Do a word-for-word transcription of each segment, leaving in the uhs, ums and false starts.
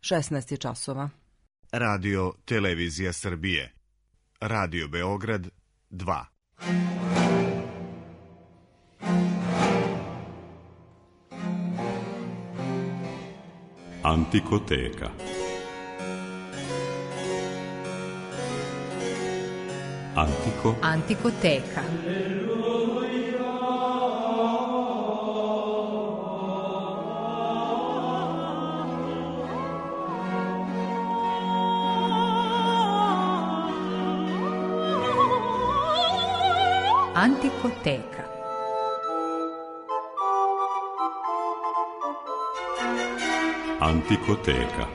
šesnaest je časova. Radio Televizija Srbije. Radio Beograd dva. Antikoteka. Antiko. Antikoteka. Antikoteka. Antikoteka.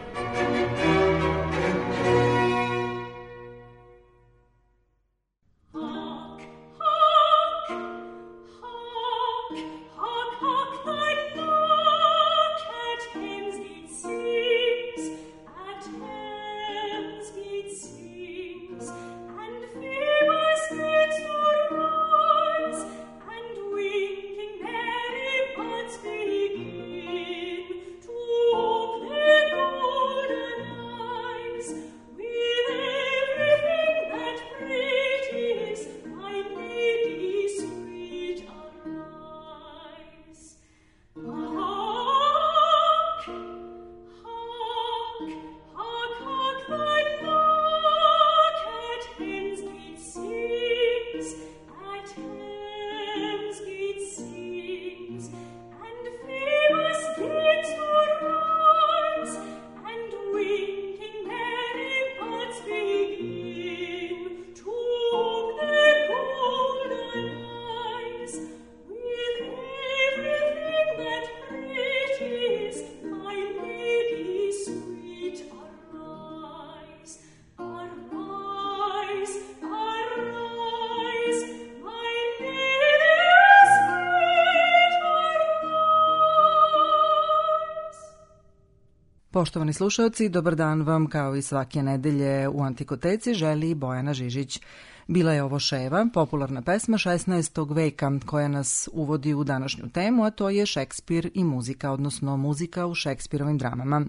Poštovani slušalci, dobar dan vam kao i svake nedelje u Antikoteci želi Bojana Žižić. Bila je ovo Ševa, popularna pesma šesnaestog veka koja nas uvodi u današnju temu, a to je Šekspir i muzika, odnosno muzika u Šekspirovim dramama.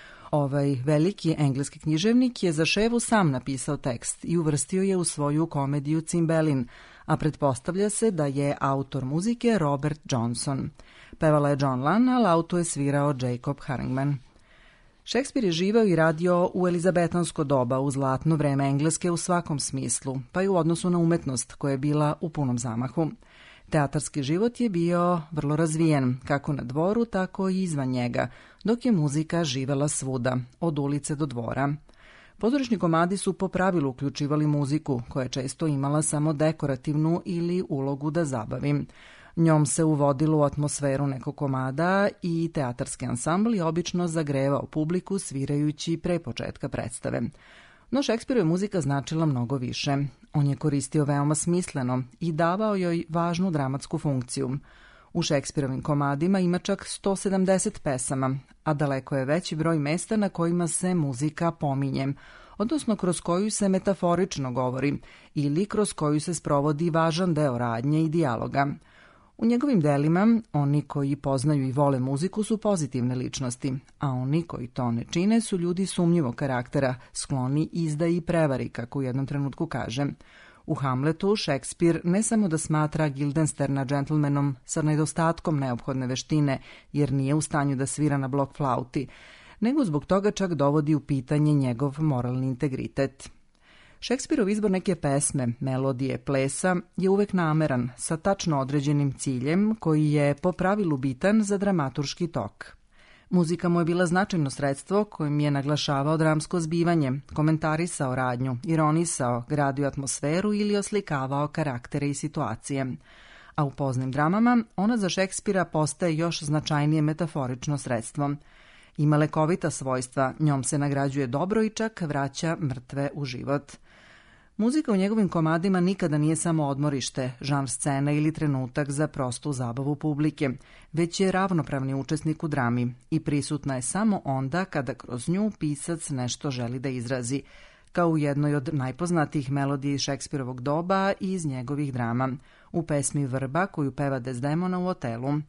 Ovaj veliki engleski književnik je za Ševu sam napisao tekst i uvrstio je u svoju komediju Cimbelin, a pretpostavlja se da je autor muzike Robert Johnson. Pevala je John Lann, a lautu je svirao Jacob Harringman. Šekspir je živeo i radio u elizabetansko doba, u zlatno vreme Engleske u svakom smislu, pa i u odnosu na umetnost koja je bila u punom zamahu. Teatarski život je bio vrlo razvijen, kako na dvoru, tako i izvan njega, dok je muzika živela svuda, od ulice do dvora. Pozorišni komadi su po pravilu uključivali muziku, koja je često imala samo dekorativnu ili ulogu da zabavi. Njom se uvodilo u atmosferu nekog komada i teatarski ansambl je obično zagrevao publiku svirajući pre početka predstave. No Šekspiru je muzika značila mnogo više. On je koristio veoma smisleno i davao joj važnu dramatsku funkciju. U Šekspirovim komadima ima čak sto sedamdeset pesama, a daleko je veći broj mesta na kojima se muzika pominje, odnosno kroz koju se metaforično govori ili kroz koju se sprovodi važan deo radnje i dijaloga. U njegovim delima, oni koji poznaju i vole muziku su pozitivne ličnosti, a oni koji to ne čine su ljudi sumnjivog karaktera, skloni izdaji i prevari, kako u jednom trenutku kaže. U Hamletu Šekspir ne samo da smatra Guildensterna džentlmenom sa nedostatkom neophodne veštine, jer nije u stanju da svira na blok flauti, nego zbog toga čak dovodi u pitanje njegov moralni integritet. Šekspirov izbor neke pesme, melodije, plesa je uvek nameran, sa tačno određenim ciljem koji je po pravilu bitan za dramaturški tok. Muzika mu je bila značajno sredstvo kojim je naglašavao dramsko zbivanje, komentarisao radnju, ironisao, gradio atmosferu ili oslikavao karaktere i situacije. A u poznim dramama ona za Šekspira postaje još značajnije metaforično sredstvo. Ima lekovita svojstva, njom se nagrađuje dobro i čak vraća mrtve u život. Muzika u njegovim komadima nikada nije samo odmorište, žanr scena ili trenutak za prostu zabavu publike, već je ravnopravni učesnik u drami i prisutna je samo onda kada kroz nju pisac nešto želi da izrazi, kao u jednoj od najpoznatijih melodija Šekspirovog doba i iz njegovih drama, u pesmi Vrba koju peva Desdemona u Otelu,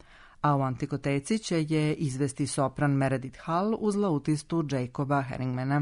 a u Antikoteci će je izvesti sopran Meredith Hall uz lautistu Jacoba Herringmana.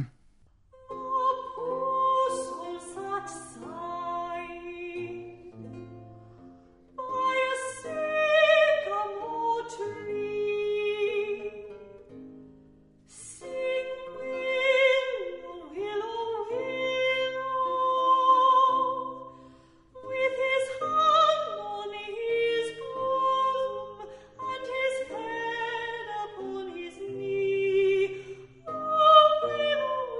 Upon his knee, oh, willow,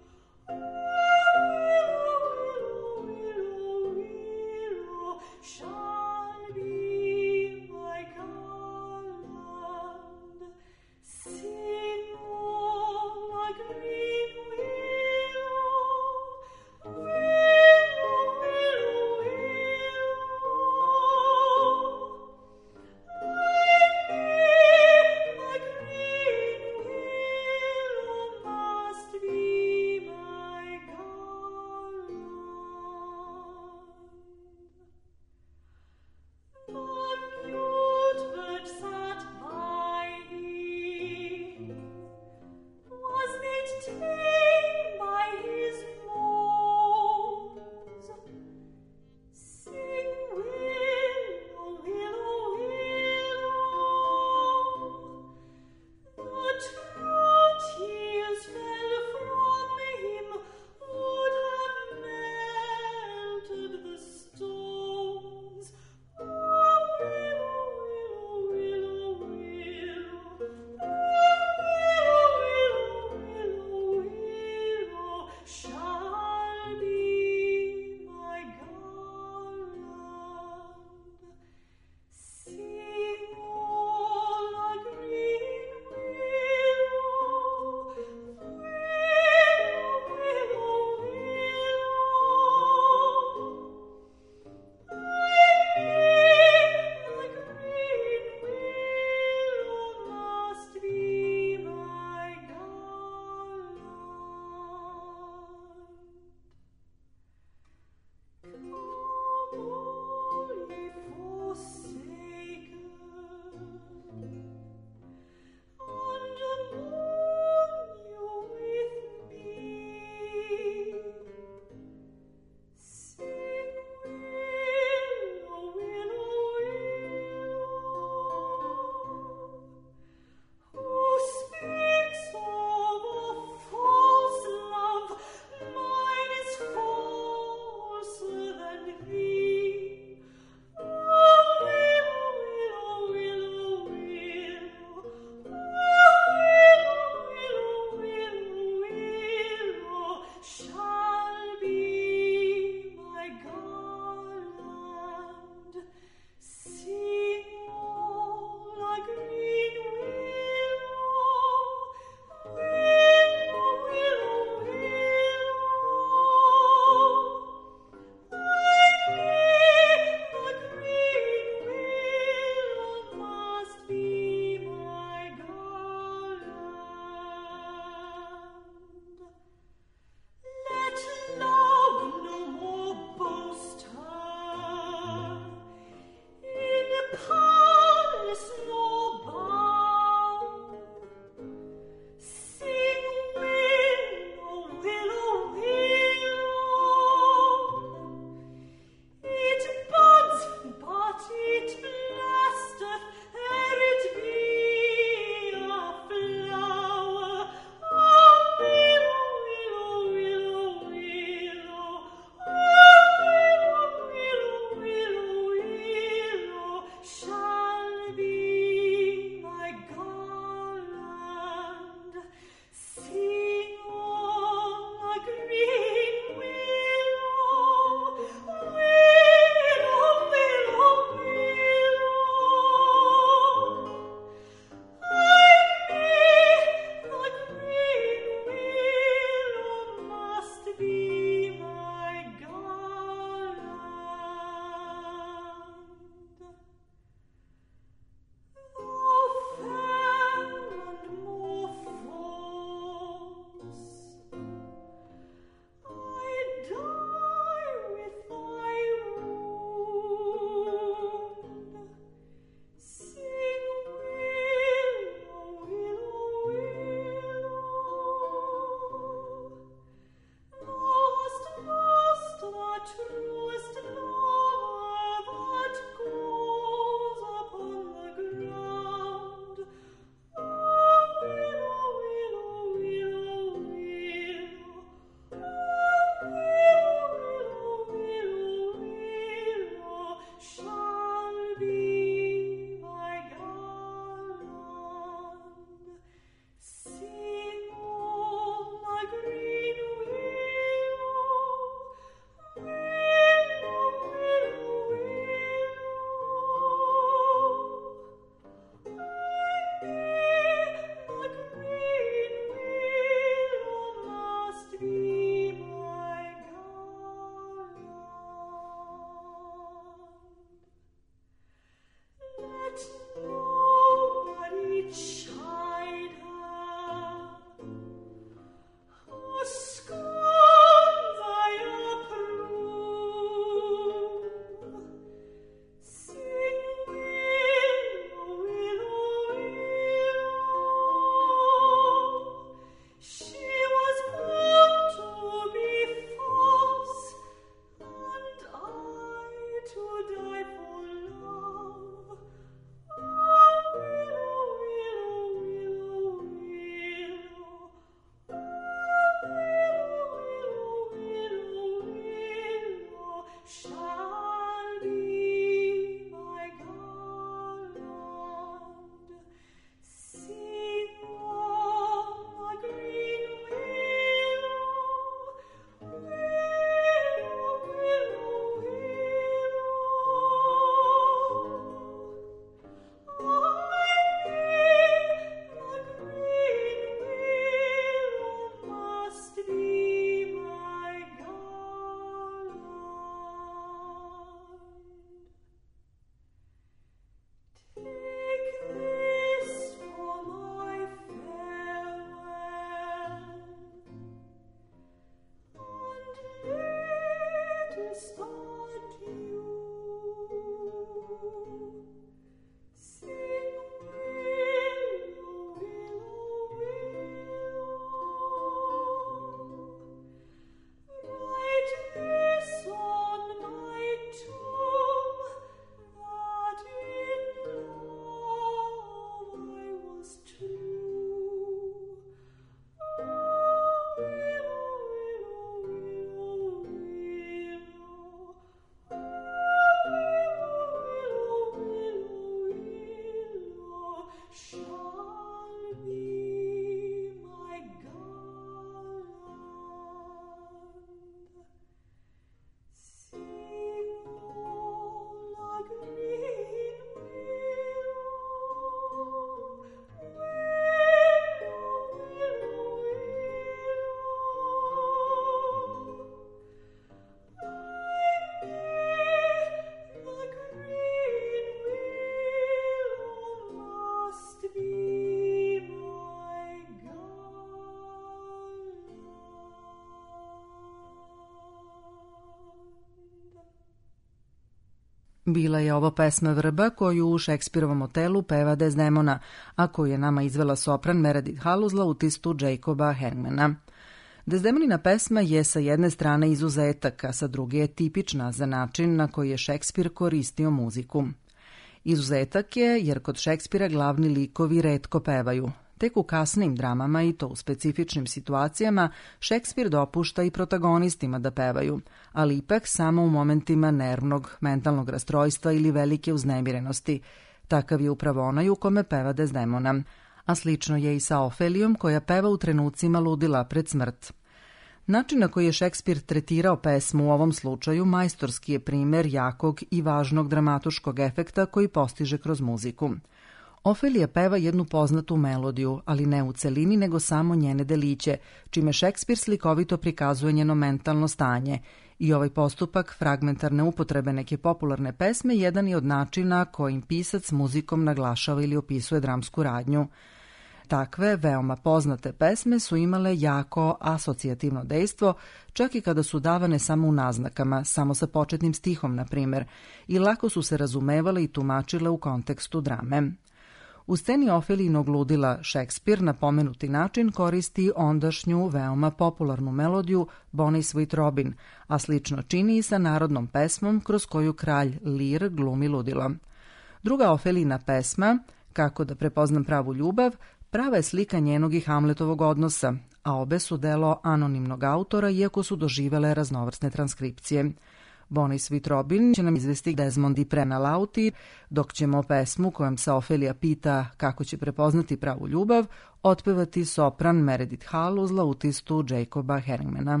Bila je ovo pesma Vrba koju u Šekspirovom Otelu peva Desdemona, a koju je nama izvela sopran Meredith Hall uz lautistu Jacoba Hermana. Desdemonina pesma je sa jedne strane izuzetak, a sa druge je tipična za način na koji je Šekspir koristio muziku. Izuzetak je jer kod Šekspira glavni likovi retko pevaju. Tek u kasnim dramama i to u specifičnim situacijama Šekspir dopušta i protagonistima da pevaju, ali ipak samo u momentima nervnog, mentalnog rastrojstva ili velike uznemirenosti. Takav je upravo onaj u kome peva Desdemona, a slično je i sa Ofelijom koja peva u trenucima ludila pred smrt. Način na koji je Šekspir tretirao pesmu u ovom slučaju majstorski je primer jakog i važnog dramatuškog efekta koji postiže kroz muziku. Ofelija peva jednu poznatu melodiju, ali ne u celini, nego samo njene deliće, čime Šekspir slikovito prikazuje njeno mentalno stanje. I ovaj postupak fragmentarne upotrebe neke popularne pesme jedan je od načina kojim pisac muzikom naglašava ili opisuje dramsku radnju. Takve, veoma poznate pesme su imale jako asocijativno dejstvo, čak i kada su davane samo u naznakama, samo sa početnim stihom, na primer, i lako su se razumevale i tumačile u kontekstu drame. U sceni Ofelijnog ludila Šekspir na pomenuti način koristi ondašnju veoma popularnu melodiju Bonnie Sweet Robin, a slično čini i sa narodnom pesmom kroz koju kralj Lir glumi ludilo. Druga Ofelijina pesma, Kako da prepoznam pravu ljubav, prava je slika njenog i Hamletovog odnosa, a obe su delo anonimnog autora iako su doživele raznovrsne transkripcije. Bonnie Sweet Robin će nam izvesti Desmond i Prena Lauti, dok ćemo pesmu kojom se Ofelija pita kako će prepoznati pravu ljubav otpevati sopran Meredith Hall uz lautistu Jacoba Hermana.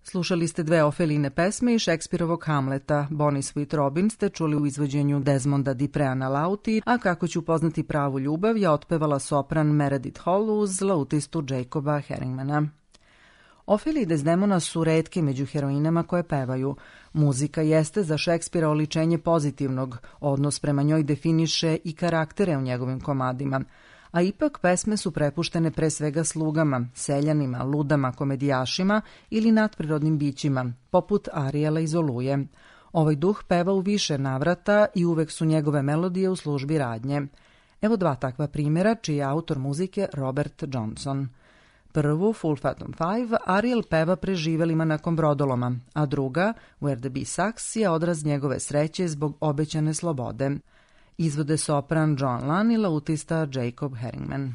Slušali ste dve Ofeline pesme iz Šekspirovog Hamleta. Bonnie Sweet Robin ste čuli u izvođenju Desmonda Diprea na lauti, a Kako ću poznati pravu ljubav je otpevala sopran Meredith Hall uz lautistu Jacoba Herringmana. Ofelija i Desdemona su retke među heroinama koje pevaju. Muzika jeste za Šekspira oličenje pozitivnog, odnos prema njoj definiše i karaktere u njegovim komadima. A ipak pesme su prepuštene pre svega slugama, seljanima, ludama, komedijašima ili nadprirodnim bićima, poput Ariela iz Oluje. Ovaj duh peva u više navrata i uvek su njegove melodije u službi radnje. Evo dva takva primjera, čiji je autor muzike Robert Johnson. Prvu, Full Fathom Five, Ariel peva preživelima nakon brodoloma, a druga, Where the Bee Sucks, je odraz njegove sreće zbog obećane slobode. Izvode sopran John Lunn i lautista Jacob Herringman.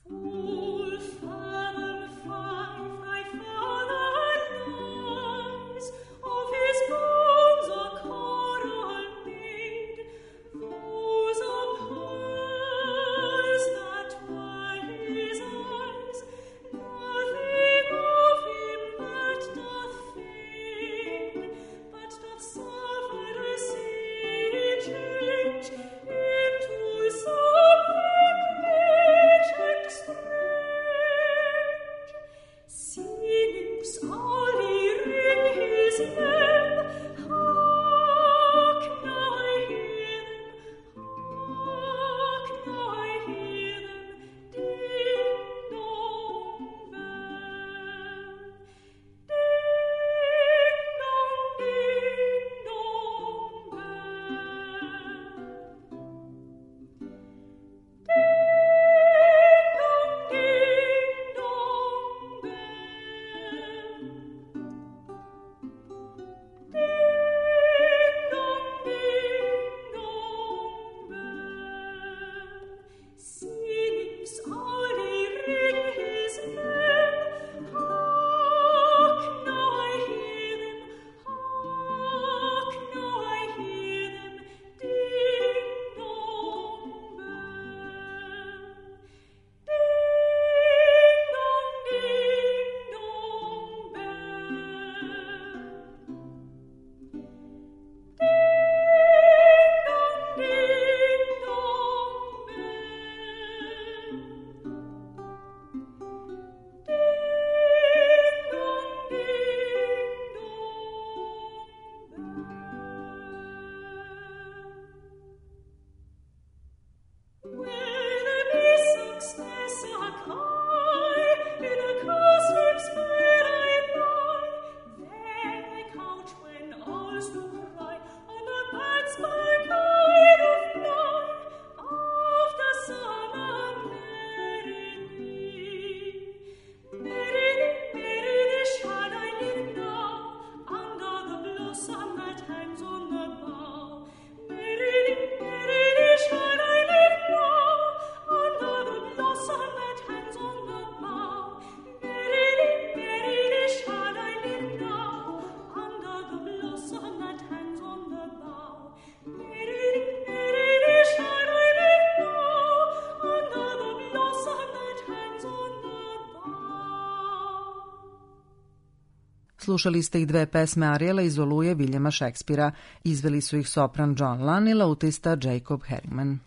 Slušali ste i dve pesme Ariela iz Oluje Viljama Šekspira. Izveli su ih sopran John Lunn i lautista Jacob Herringman.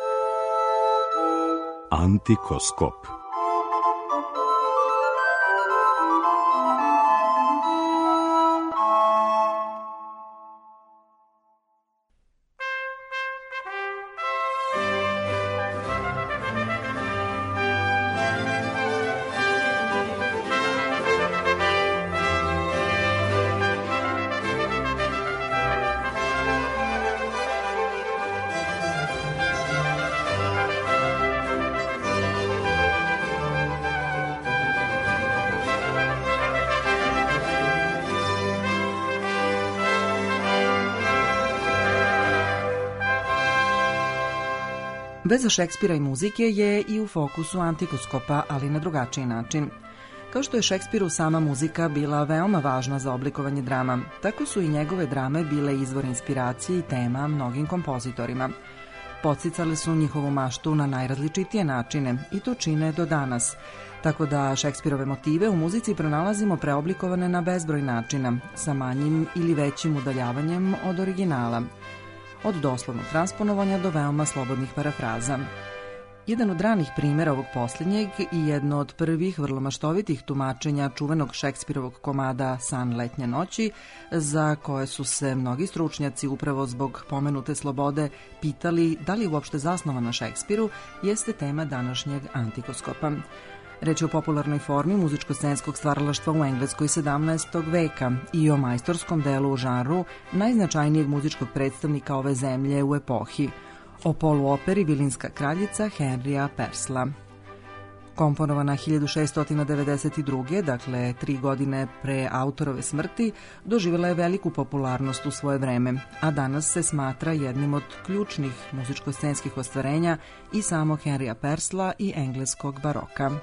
Antikoskop. Veza Šekspira i muzike je i u fokusu Antikoskopa, ali na drugačiji način. Kao što je Šekspiru sama muzika bila veoma važna za oblikovanje drama, tako su i njegove drame bile izvor inspiracije i tema mnogim kompozitorima. podsticale su njihovu maštu na najrazličitije načine i to čine do danas. Tako da Šekspirove motive u muzici pronalazimo preoblikovane na bezbroj načina, sa manjim ili većim udaljavanjem od originala. Od doslovnog transponovanja do veoma slobodnih parafraza. Jedan od ranih primjera ovog posljednjeg i jedno od prvih vrlo maštovitih tumačenja čuvenog Šekspirovog komada San letnje noći, za koje su se mnogi stručnjaci upravo zbog pomenute slobode pitali da li je uopšte zasnovan na Šekspiru, jeste tema današnjeg antikoskopa. Reč je o popularnoj formi muzičko-scenskog stvaralaštva u Engleskoj sedamnaestog veka i o majstorskom delu u žanru najznačajnijeg muzičkog predstavnika ove zemlje u epohi, o poluoperi Vilinska kraljica Henrya Purcella. Komponovana hiljadu šeststo devedeset druge. dakle tri godine pre autorove smrti, doživjela je veliku popularnost u svoje vreme, a danas se smatra jednim od ključnih muzičko-scenskih ostvarenja i samog Henrya Purcella i engleskog baroka.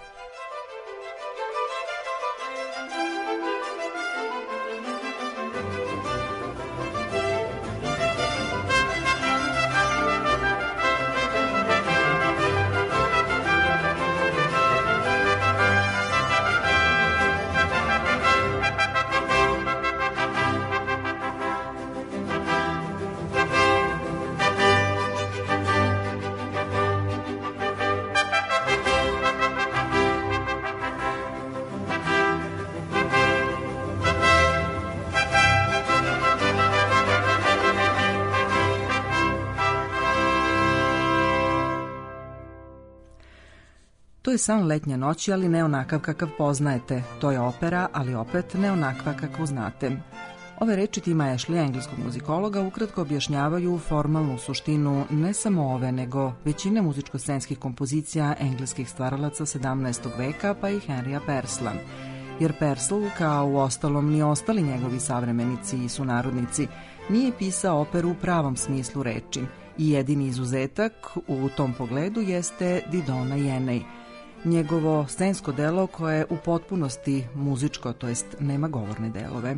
To je San letnje noći, ali ne onakav kakav poznajete. To je opera, ali opet ne onakva kakvu znate. Ove reči Tima Ashley, engleskog muzikologa, ukratko objašnjavaju formalnu suštinu ne samo ove, nego većine muzičko-scenskih kompozicija engleskih stvaralaca sedamnaestog veka, pa i Henrya Purcella. Jer Purcell, kao u ostalom ni ostali njegovi savremenici i sunarodnici, nije pisao operu u pravom smislu reči. I jedini izuzetak u tom pogledu jeste Didona i Enej, njegovo scensko delo koje je u potpunosti muzičko, to jest nema govorne delove.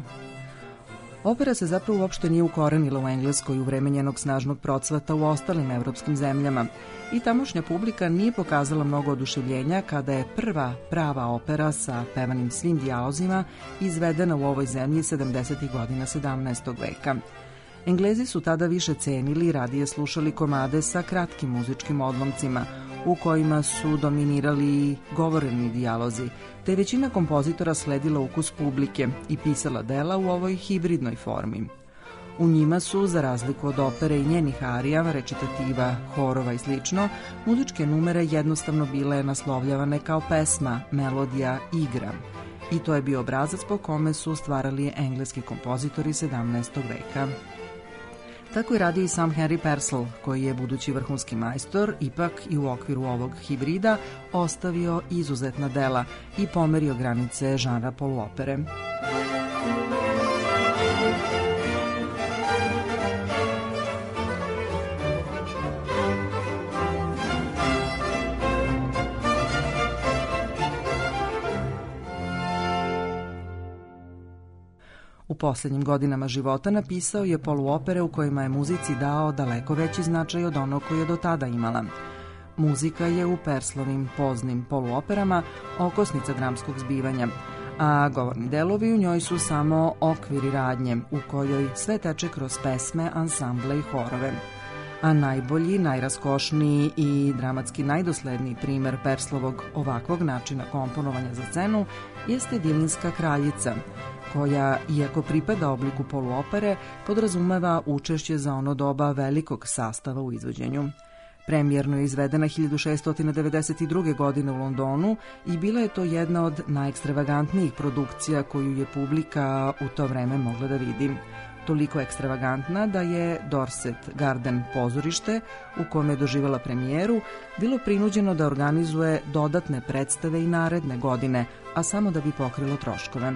Opera se zapravo uopšte nije ukorenila u Engleskoj u vreme njenog snažnog procvata u ostalim evropskim zemljama i tamošnja publika nije pokazala mnogo oduševljenja kada je prva prava opera sa pevanim svim dijalozima izvedena u ovoj zemlji sedamdesetih godina sedamnaestog veka. Englezi su tada više cenili i radije slušali komade sa kratkim muzičkim odlomcima, u kojima su dominirali govoreni dijalozi, te većina kompozitora sledila ukus publike i pisala dela u ovoj hibridnoj formi. U njima su, za razliku od opere i njenih arija, recitativa, horova i slično, muzičke numere jednostavno bile naslovljavane kao pesma, melodija, igra. I to je bio obrazac po kome su stvarali engleski kompozitori sedamnaestog veka. Tako je radio i sam Henry Purcell, koji je budući vrhunski majstor, ipak i u okviru ovog hibrida ostavio izuzetna dela i pomerio granice žanra poluopere. U posljednjim godinama života napisao je poluopere u kojima je muzici dao daleko veći značaj od onog koji je do tada imala. Muzika je u Purcellovim poznim poluoperama okosnica dramskog zbivanja, a govorni delovi u njoj su samo okviri radnje u kojoj sve teče kroz pesme, ansamble i horove. A najbolji, najraskošniji i dramatski najdosledniji primer Purcellovog ovakvog načina komponovanja za scenu jeste Vilinska kraljica, koja, iako pripada obliku poluopere, podrazumeva učešće za ono doba velikog sastava u izvođenju. Premijerno je izvedena hiljadu šeststo devedeset druge. godine u Londonu i bila je to jedna od najekstravagantnijih produkcija koju je publika u to vreme mogla da vidi. Toliko ekstravagantna da je Dorset Garden pozorište, u kome je doživjela premijeru, bilo prinuđeno da organizuje dodatne predstave i naredne godine, a samo da bi pokrilo troškove.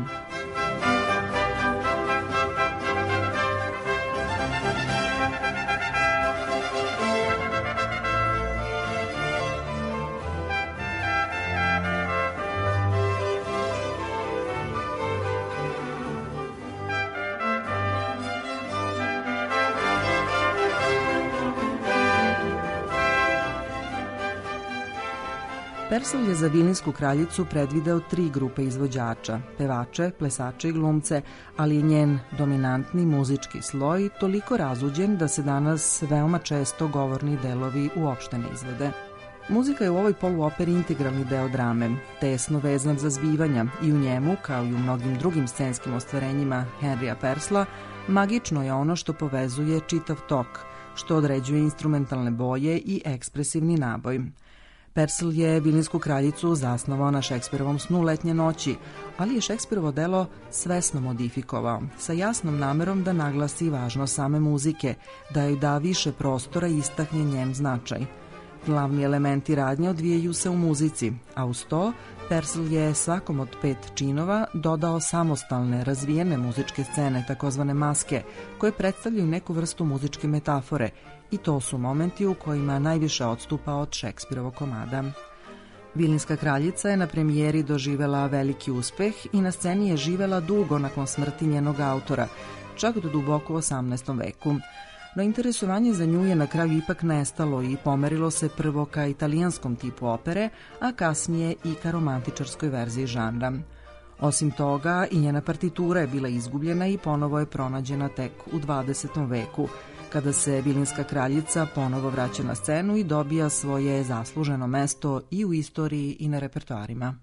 Purcell je za Vilinsku kraljicu predvideo tri grupe izvođača, pevače, plesače i glumce, ali je njen dominantni muzički sloj toliko razuđen da se danas veoma često govorni delovi uopšte ne izvode. Muzika je u ovoj poluoperi integralni deo drame, tesno vezan za zbivanja i u njemu, kao i u mnogim drugim scenskim ostvarenjima Henrya Purcella, magično je ono što povezuje čitav tok, što određuje instrumentalne boje i ekspresivni naboj. Purcell je Vilinsku kraljicu zasnovao na Šekspirovom Snu letnje noći, ali je Šekspirovo delo svesno modifikovao, sa jasnom namerom da naglasi važnost same muzike, da joj da više prostora i istakne njen značaj. Glavni elementi radnje odvijaju se u muzici, a uz to Purcell je svakom od pet činova dodao samostalne, razvijene muzičke scene, takozvane maske, koje predstavljaju neku vrstu muzičke metafore, i to su momenti u kojima najviše odstupa od Šekspirovog komada. Vilinska kraljica je na premijeri doživela veliki uspeh i na sceni je živela dugo nakon smrti njenog autora, čak do duboko u osamnaestom veku. No interesovanje za nju je na kraju ipak nestalo i pomerilo se prvo ka italijanskom tipu opere, a kasnije i ka romantičarskoj verziji žanra. Osim toga, i njena partitura je bila izgubljena i ponovo je pronađena tek u dvadesetom veku, kada se Vilinska kraljica ponovo vraća na scenu i dobija svoje zasluženo mesto i u istoriji i na repertoarima.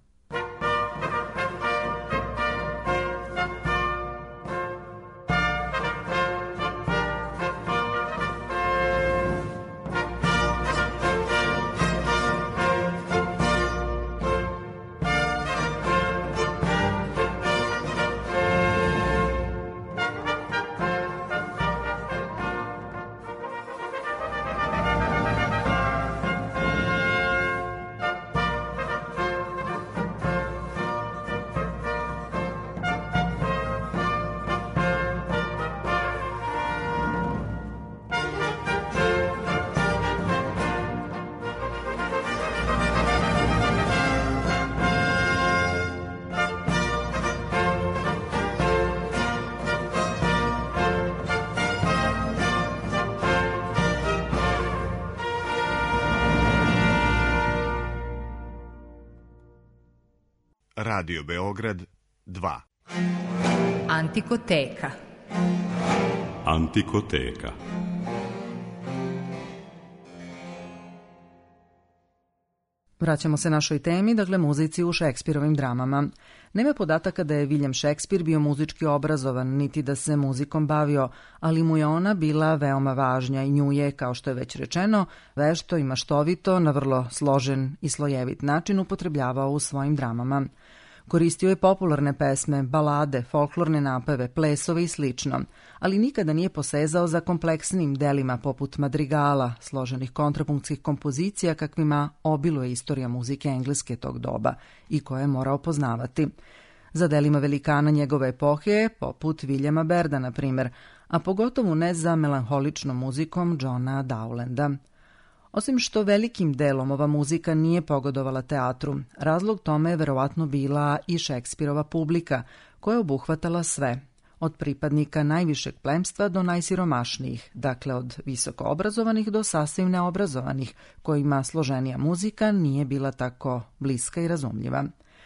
Radio Beograd dva. Antikoteka. Antikoteka. Vraćamo se našoj temi, dakle muzici u Šekspirovim dramama. Nema podataka da je William Shakespeare bio muzički obrazovan, niti da se muzikom bavio, ali mu je ona bila veoma važna i nju je, kao što je već rečeno, vešto i maštovito, na vrlo složen i slojevit način upotrebljavao u svojim dramama. Koristio je popularne pesme, balade, folklorne napeve, plesove i slično, ali nikada nije posezao za kompleksnim delima poput madrigala, složenih kontrapunktskih kompozicija kakvima obiluje istorija muzike engleske tog doba i koje je morao poznavati. Za delima velikana njegove epohe, poput Williama Bairda, na primer, a pogotovo ne za melanholičnom muzikom Johna Dowlanda. Osim što velikim delom ova muzika nije pogodovala teatru, razlog tome je verovatno bila i Šekspirova publika, koja je obuhvatala sve, od pripadnika najvišeg plemstva do najsiromašnijih, dakle od visoko obrazovanih do sasvim neobrazovanih, kojima složenija muzika nije bila tako bliska i razumljiva.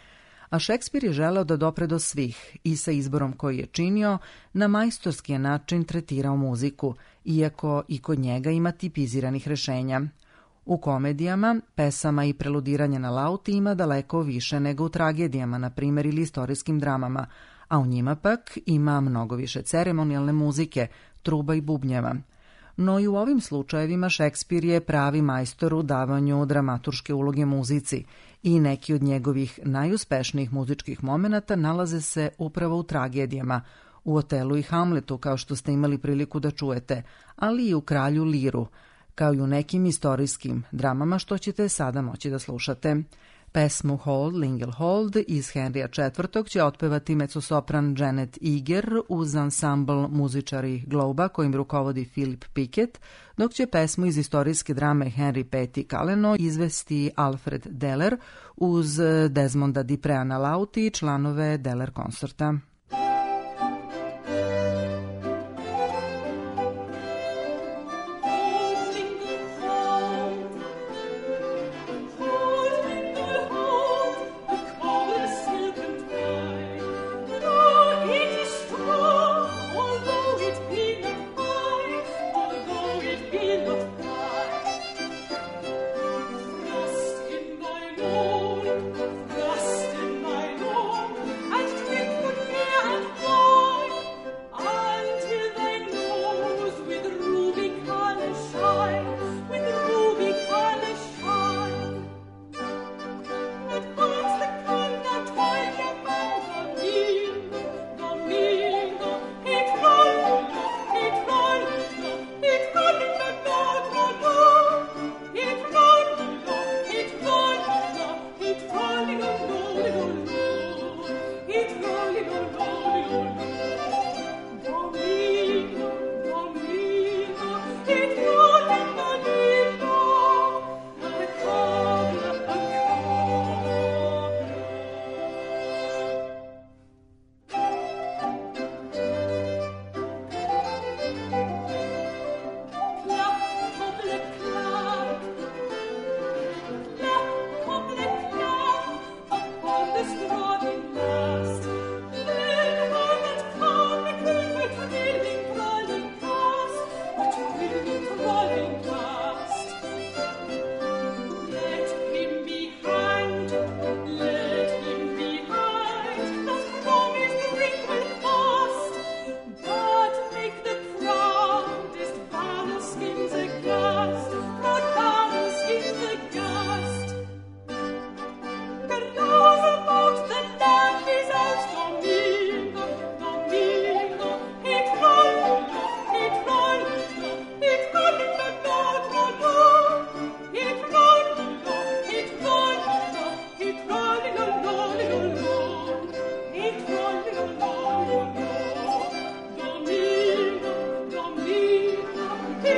A Šekspir je želeo da dopre do svih i sa izborom koji je činio, na majstorski je način tretirao muziku, iako i kod njega ima tipiziranih rešenja. U komedijama, pesama i preludiranje na lauti ima daleko više nego u tragedijama, na primjer, ili istorijskim dramama, a u njima pak ima mnogo više ceremonijalne muzike, truba i bubnjeva. No i u ovim slučajevima Šekspir je pravi majstor u davanju dramaturške uloge muzici i neki od njegovih najuspešnijih muzičkih momenata nalaze se upravo u tragedijama, u Otelu i Hamletu, kao što ste imali priliku da čujete, ali i u Kralju Liru, kao i u nekim istorijskim dramama što ćete sada moći da slušate. Pesmu Hold, Lingle Hold iz Henrya četvrtog će otpevati mezzosopran Janet Eager uz ansambl muzičari Globa kojim rukovodi Philip Pickett, dok će pesmu iz istorijske drame Henry peti Kaleno izvesti Alfred Deller uz Desmonda Diprea na lauti i članove Deller konsorta. Jingle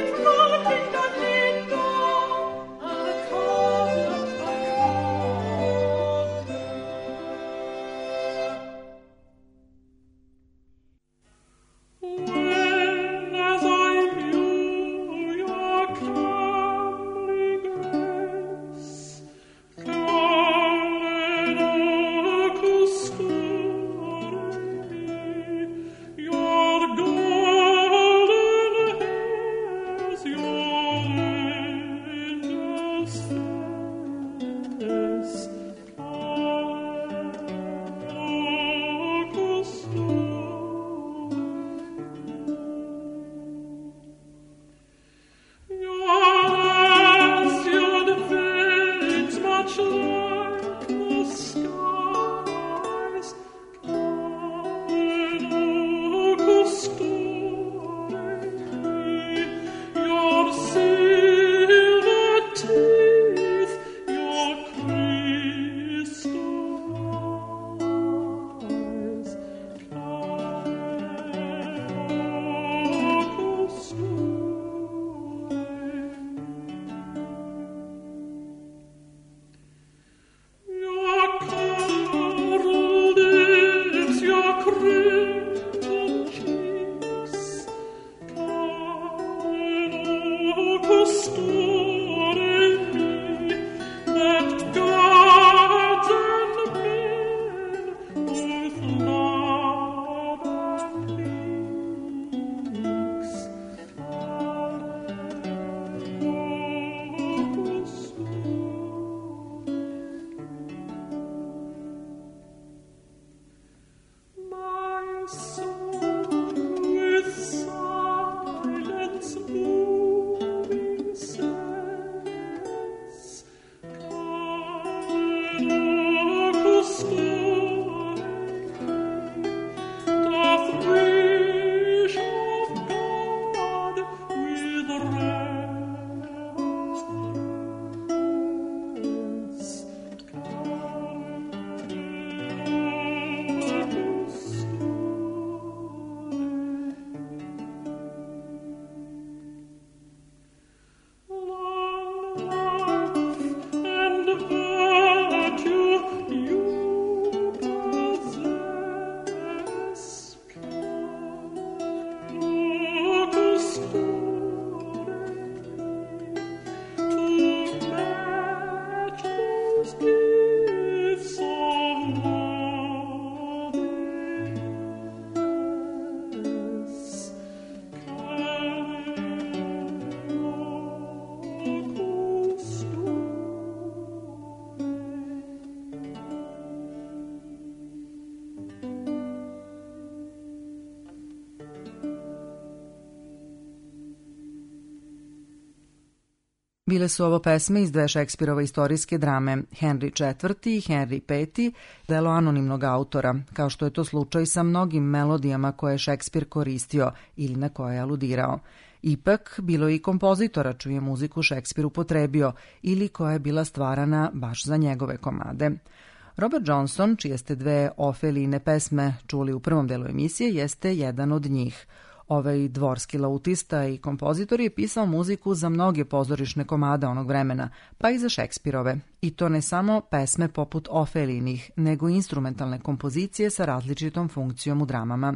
Bile su ovo pesme iz dve Šekspirove istorijske drame, Henry četvrti i Henry peti, delo anonimnog autora, kao što je to slučaj sa mnogim melodijama koje je Šekspir koristio ili na koje je aludirao. Ipak, bilo je i kompozitora čiju je muziku Šekspir upotrebio ili koja je bila stvarana baš za njegove komade. Robert Johnson, čije ste dve Ofelijine pesme čuli u prvom delu emisije, jeste jedan od njih. Ovaj dvorski lautista i kompozitor je pisao muziku za mnoge pozorišne komade onog vremena, pa i za Šekspirove. I to ne samo pesme poput Ofelijinih, nego instrumentalne kompozicije sa različitom funkcijom u dramama.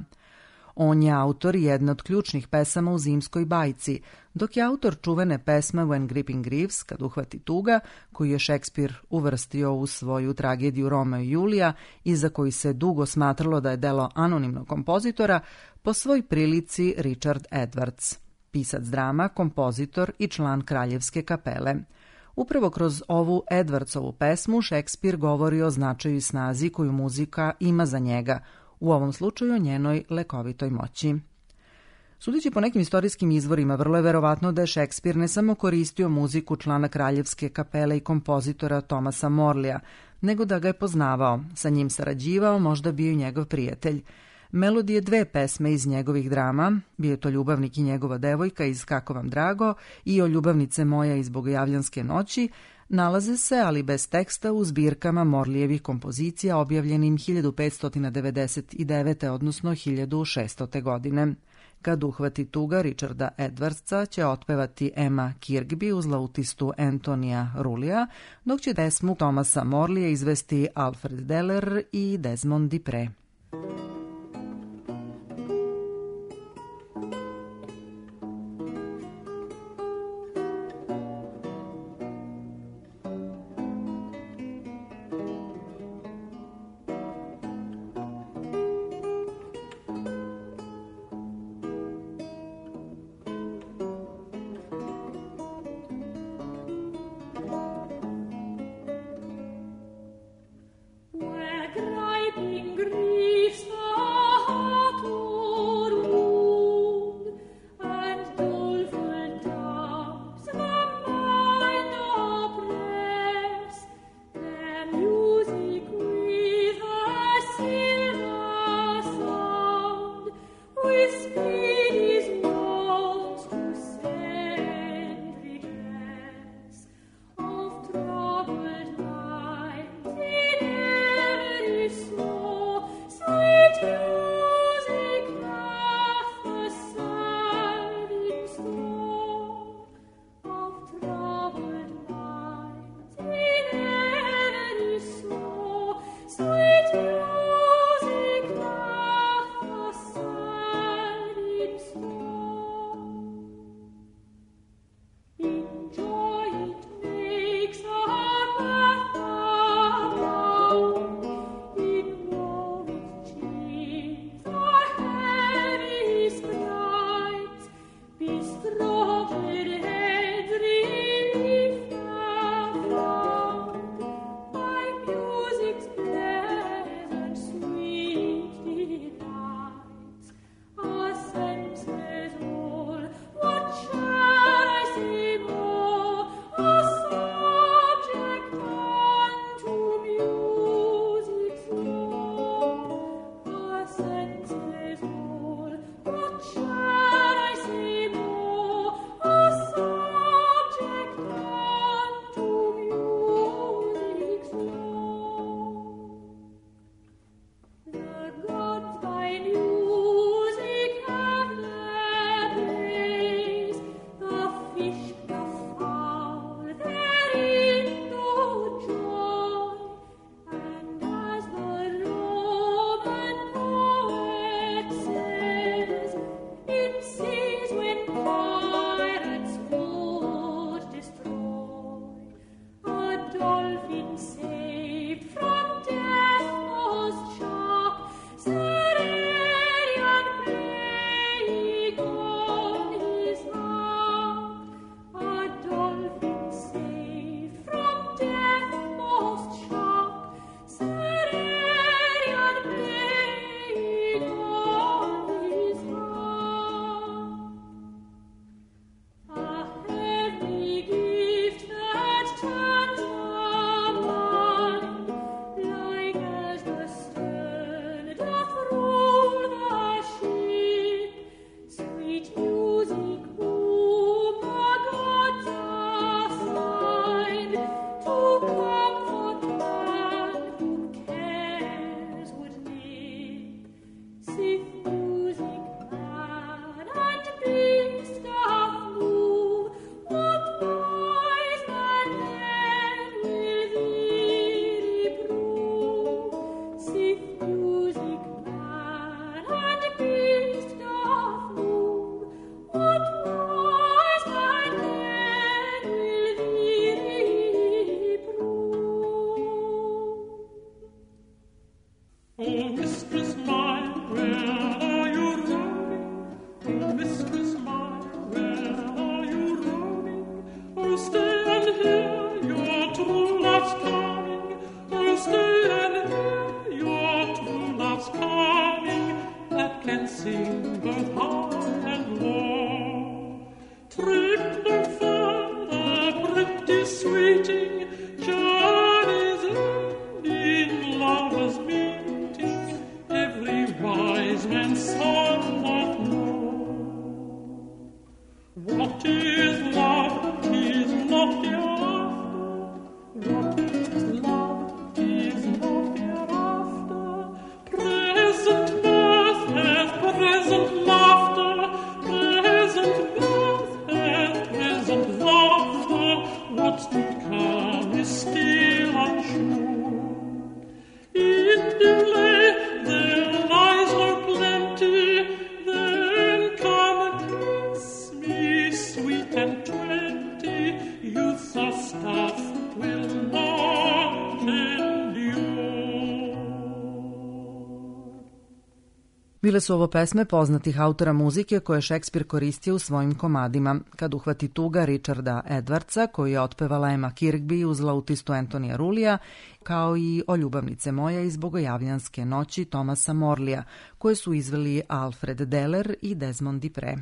On je autor jedne od ključnih pesama u Zimskoj bajci, dok je autor čuvene pesme When Gripping Grieves, kad uhvati tuga, koju je Šekspir uvrstio u svoju tragediju Romeo i Julija i za koju se dugo smatralo da je delo anonimnog kompozitora, po svoj prilici Richard Edwards, pisac drama, kompozitor i član Kraljevske kapele. Upravo kroz ovu Edwardsovu pesmu Šekspir govori o značaju i snazi koju muzika ima za njega, u ovom slučaju o njenoj lekovitoj moći. Sudeći po nekim istorijskim izvorima, vrlo je verovatno da je Šekspir ne samo koristio muziku člana Kraljevske kapele i kompozitora Thomasa Morleya, nego da ga je poznavao, sa njim sarađivao, možda bio i njegov prijatelj. Melodije dve pesme iz njegovih drama, bio je to Ljubavnik i njegova devojka iz Kako vam drago i O ljubavnice moja iz Bogojavljanske noći, nalaze se, ali bez teksta, u zbirkama Morleyevih kompozicija objavljenim hiljadu petsto devedeset devete. odnosno hiljadu šestste. godine. Kad uhvati tuga Richarda Edwardsa će otpevati Emma Kirkby uz lautistu Antonija Rulija, dok će pesmu Thomasa Morleya izvesti Alfred Deller i Desmond Dupre. What is love? It is not the after. What is Bile su ovo pesme poznatih autora muzike koje Šekspir koristio u svojim komadima. Kad uhvati tuga Richarda Edwardsa, koji je otpevala Emma Kirkby uz lautistu Antonija Rulija, kao i O ljubavnice moja iz Bogojavljanske noći Thomasa Morleya, koje su izveli Alfred Deller i Desmond Dupre.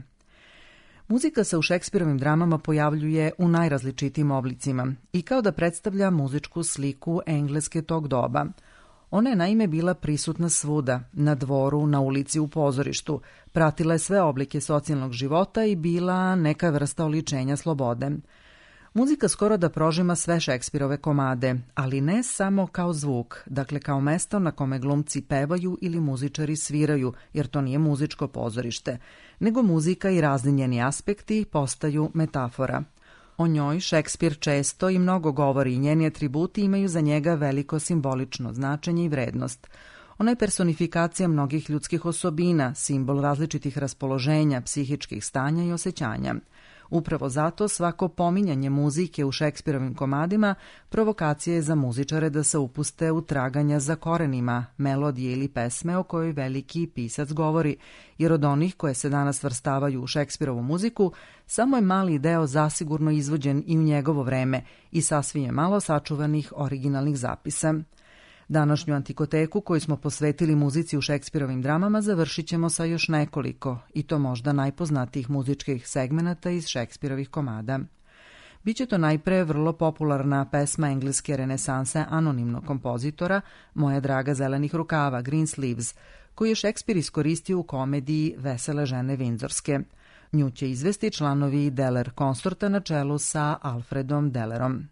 Muzika se u Šekspirovim dramama pojavljuje u najrazličitijim oblicima i kao da predstavlja muzičku sliku Engleske tog doba. Ona je naime bila prisutna svuda, na dvoru, na ulici, u pozorištu, pratila je sve oblike socijalnog života i bila neka vrsta oličenja slobode. Muzika skoro da prožima sve Šekspirove komade, ali ne samo kao zvuk, dakle kao mesto na kome glumci pevaju ili muzičari sviraju, jer to nije muzičko pozorište, nego muzika i razni njeni aspekti postaju metafora. O njoj Šekspir često i mnogo govori i njeni atributi imaju za njega veliko simbolično značenje i vrednost. Ona je personifikacija mnogih ljudskih osobina, simbol različitih raspoloženja, psihičkih stanja i osjećanja. Upravo zato svako pominjanje muzike u Šekspirovim komadima provokacija je za muzičare da se upuste u traganja za korenima, melodije ili pesme o kojoj veliki pisac govori, jer od onih koje se danas vrstavaju u Šekspirovu muziku, samo je mali deo zasigurno izvođen i u njegovo vreme i sasvim je malo sačuvanih originalnih zapisa. Današnju antikoteku koju smo posvetili muzici u Šekspirovim dramama završit ćemo sa još nekoliko, i to možda najpoznatijih muzičkih segmenata iz Šekspirovih komada. Biće to najpre vrlo popularna pesma engleske renesanse anonimnog kompozitora Moja draga zelenih rukava, Green Sleeves, koju je Šekspir iskoristio u komediji Vesele žene Vindzorske. Nju će izvesti članovi Deller konsorta na čelu sa Alfredom Dellerom.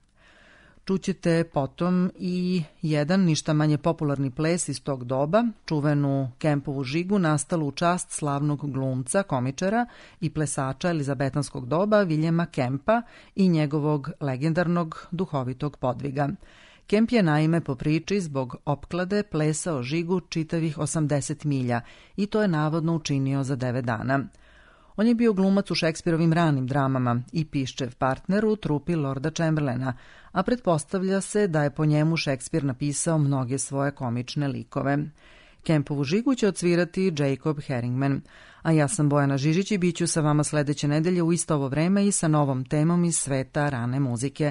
Čućete potom i jedan ništa manje popularni ples iz tog doba, čuvenu Kempovu žigu nastalu u čast slavnog glumca, komičara i plesača elizabetanskog doba Williama Kempa i njegovog legendarnog duhovitog podviga. Kemp je naime po priči zbog opklade plesao žigu čitavih osamdeset milja i to je navodno učinio za devet dana. On je bio glumac u Šekspirovim ranim dramama i piščev partner u trupi Lorda Chamberlaina, a pretpostavlja se da je po njemu Šekspir napisao mnoge svoje komične likove. Kempovu žigu će odsvirati Jacob Herringman, a ja sam Bojana Žižić i bit ću sa vama sledeće nedelje u isto ovo vreme i sa novom temom iz sveta rane muzike.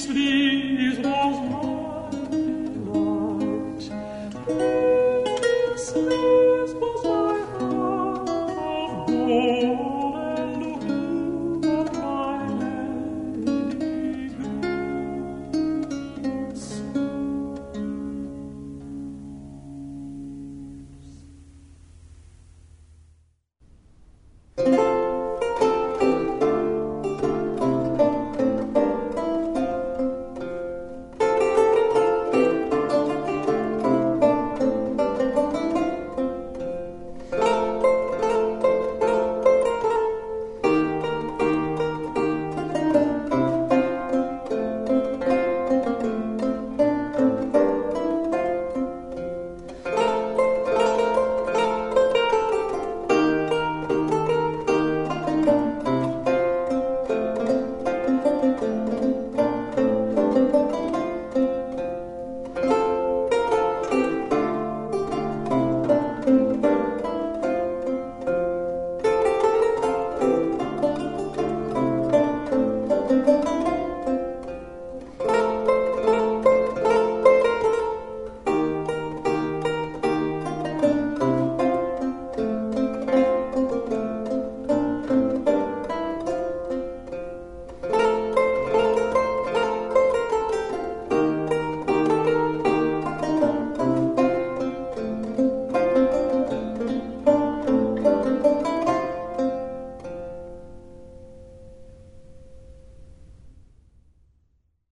Frieden